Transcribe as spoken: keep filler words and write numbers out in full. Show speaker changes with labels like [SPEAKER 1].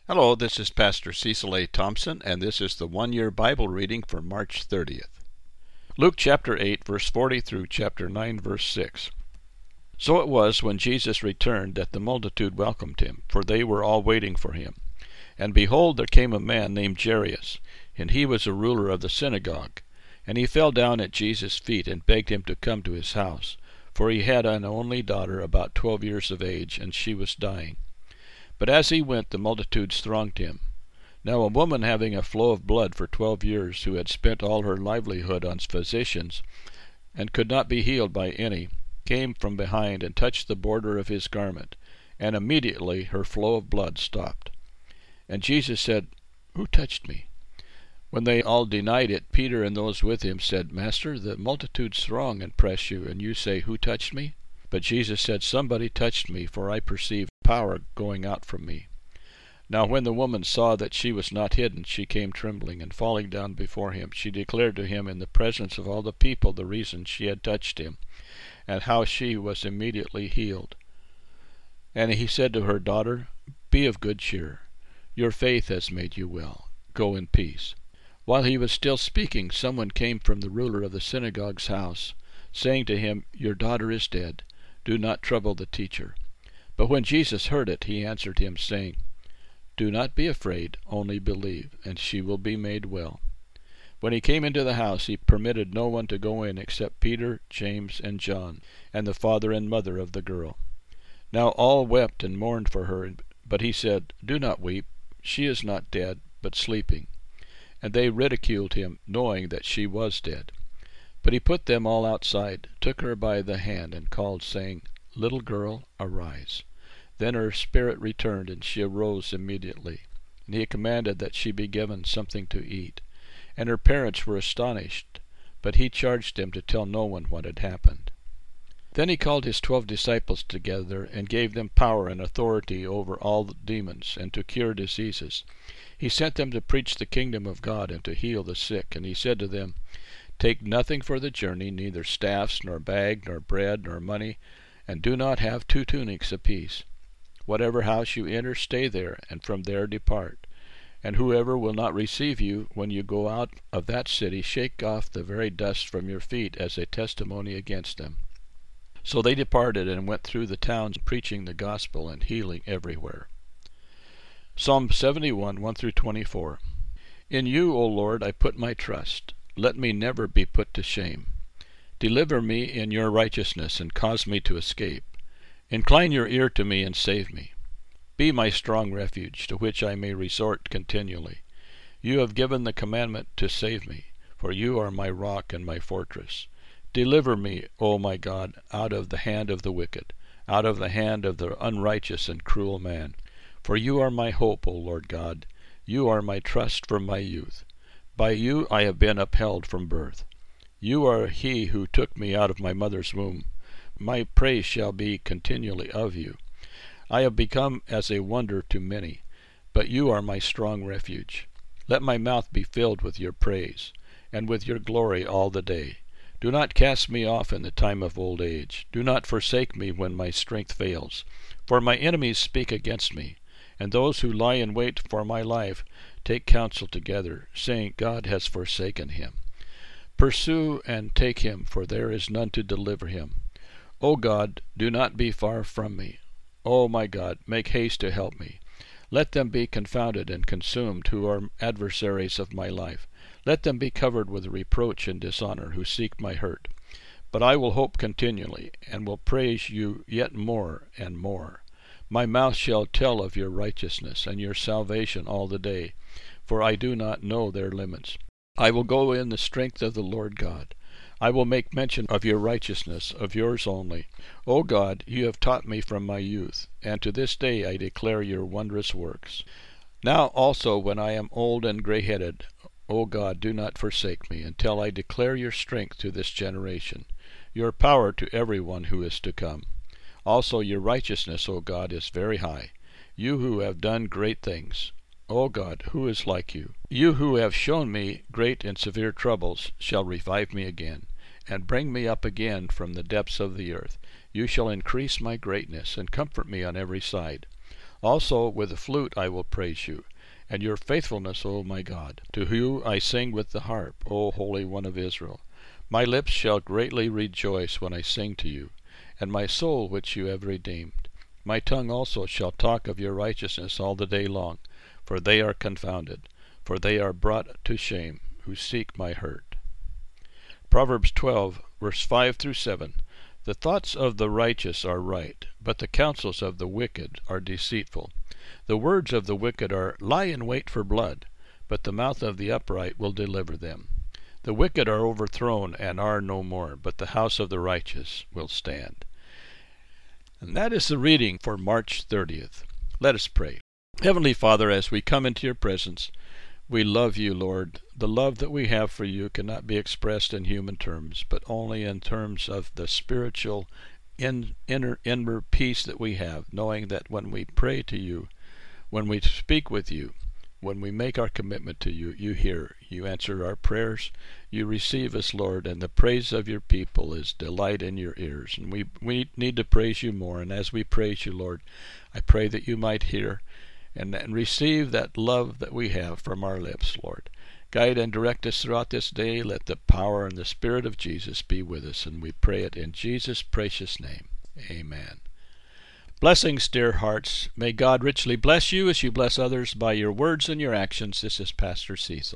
[SPEAKER 1] Hello, this is Pastor Cecil A. Thompson, and this is the one-year Bible reading for March thirtieth. Luke chapter eight, verse forty through chapter nine, verse six. So it was when Jesus returned that the multitude welcomed him, for they were all waiting for him. And behold, there came a man named Jairus, and he was a ruler of the synagogue. And he fell down at Jesus' feet and begged him to come to his house, for he had an only daughter about twelve years of age, and she was dying. But as he went, the multitudes thronged him. Now a woman having a flow of blood for twelve years, who had spent all her livelihood on physicians, and could not be healed by any, came from behind and touched the border of his garment, and immediately her flow of blood stopped. And Jesus said, "Who touched me?" When they all denied it, Peter and those with him said, "Master, the multitudes throng and press you, and you say, 'Who touched me?'" But Jesus said, "Somebody touched me, for I perceive power going out from me." Now when the woman saw that she was not hidden, she came trembling, and falling down before him, she declared to him in the presence of all the people the reason she had touched him, and how she was immediately healed. And he said to her, "Daughter, be of good cheer. Your faith has made you well. Go in peace." While he was still speaking, someone came from the ruler of the synagogue's house, saying to him, "Your daughter is dead. Do not trouble the teacher." But when Jesus heard it, he answered him, saying, "Do not be afraid, only believe, and she will be made well." When he came into the house, he permitted no one to go in except Peter, James, and John, and the father and mother of the girl. Now all wept and mourned for her, but he said, "Do not weep. She is not dead, but sleeping." And they ridiculed him, knowing that she was dead. But he put them all outside, took her by the hand, and called, saying, "Little girl, arise." Then her spirit returned, and she arose immediately. And he commanded that she be given something to eat. And her parents were astonished, but he charged them to tell no one what had happened. Then he called his twelve disciples together, and gave them power and authority over all the demons, and to cure diseases. He sent them to preach the kingdom of God, and to heal the sick. And he said to them, "Take nothing for the journey, neither staffs, nor bag, nor bread, nor money, and do not have two tunics apiece. Whatever house you enter, stay there, and from there depart. And whoever will not receive you when you go out of that city, shake off the very dust from your feet as a testimony against them." So they departed and went through the towns, preaching the gospel and healing everywhere. Psalm seventy-one, one through twenty-four. In you, O Lord, I put my trust. Let me never be put to shame. Deliver me in your righteousness, and cause me to escape. Incline your ear to me and save me. Be my strong refuge, to which I may resort continually. You have given the commandment to save me, for you are my rock and my fortress. Deliver me, O my God, out of the hand of the wicked, out of the hand of the unrighteous and cruel man. For you are my hope, O Lord God. You are my trust from my youth. By you I have been upheld from birth. You are he who took me out of my mother's womb. My praise shall be continually of you. I have become as a wonder to many, but you are my strong refuge. Let my mouth be filled with your praise, and with your glory all the day. Do not cast me off in the time of old age. Do not forsake me when my strength fails. For my enemies speak against me, and those who lie in wait for my life take counsel together, saying, "God has forsaken him." Pursue and take him, for there is none to deliver him. O God, do not be far from me. O my God, make haste to help me. Let them be confounded and consumed who are adversaries of my life. Let them be covered with reproach and dishonor who seek my hurt. But I will hope continually, and will praise you yet more and more. My mouth shall tell of your righteousness and your salvation all the day, for I do not know their limits. I will go in the strength of the Lord God. I will make mention of your righteousness, of yours only. O God, you have taught me from my youth, and to this day I declare your wondrous works. Now also when I am old and grey-headed, O God, do not forsake me, until I declare your strength to this generation, your power to every one who is to come. Also your righteousness, O God, is very high, you who have done great things. O God, who is like you? You who have shown me great and severe troubles shall revive me again, and bring me up again from the depths of the earth. You shall increase my greatness, and comfort me on every side. Also with the flute I will praise you, and your faithfulness, O my God. To you I sing with the harp, O Holy One of Israel. My lips shall greatly rejoice when I sing to you, and my soul which you have redeemed. My tongue also shall talk of your righteousness all the day long, for they are confounded, for they are brought to shame, who seek my hurt. Proverbs twelve, verse five through seven. The thoughts of the righteous are right, but the counsels of the wicked are deceitful. The words of the wicked are, lie in wait for blood, but the mouth of the upright will deliver them. The wicked are overthrown and are no more, but the house of the righteous will stand. And that is the reading for March thirtieth. Let us pray. Heavenly Father, as we come into your presence, we love you, Lord. The love that we have for you cannot be expressed in human terms, but only in terms of the spiritual in, inner, inner peace that we have, knowing that when we pray to you, when we speak with you, when we make our commitment to you, you hear, you answer our prayers, you receive us, Lord, and the praise of your people is delight in your ears. And we, we need to praise you more, and as we praise you, Lord, I pray that you might hear and, and receive that love that we have from our lips, Lord. Guide and direct us throughout this day. Let the power and the Spirit of Jesus be with us, and we pray it in Jesus' precious name. Amen. Blessings, dear hearts. May God richly bless you as you bless others by your words and your actions. This is Pastor Cecil.